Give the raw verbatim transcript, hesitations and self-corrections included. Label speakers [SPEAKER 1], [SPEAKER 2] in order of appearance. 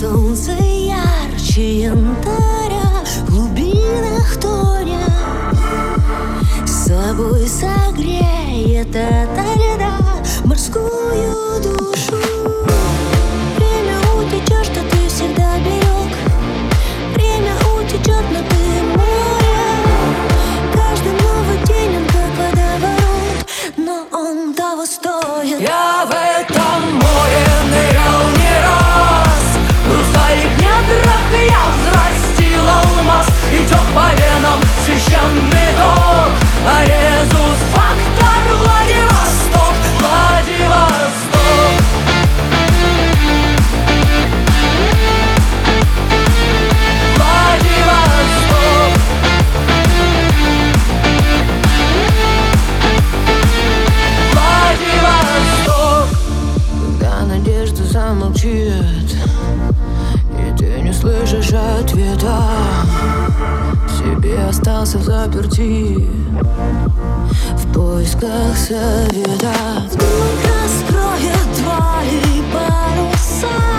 [SPEAKER 1] Солнце ярче янтаря, в глубинах тоня с собой согреет ото льда морскую душу. Время утечет, что ты всегда берег. Время утечет, но ты море. Каждый новый день он как водоворот, но он того стоит.
[SPEAKER 2] Я в этом море нырял не раз. В хрустальных недрах я взрастил алмаз. Идет по венам священный ток. Арезус, фактор, Владивосток, Владивосток. Владивосток. Владивосток.
[SPEAKER 1] Когда надежда замолчит и ты не слышишь ответа, себе остался взаперти в поисках совета. Вдруг раскроет твои паруса.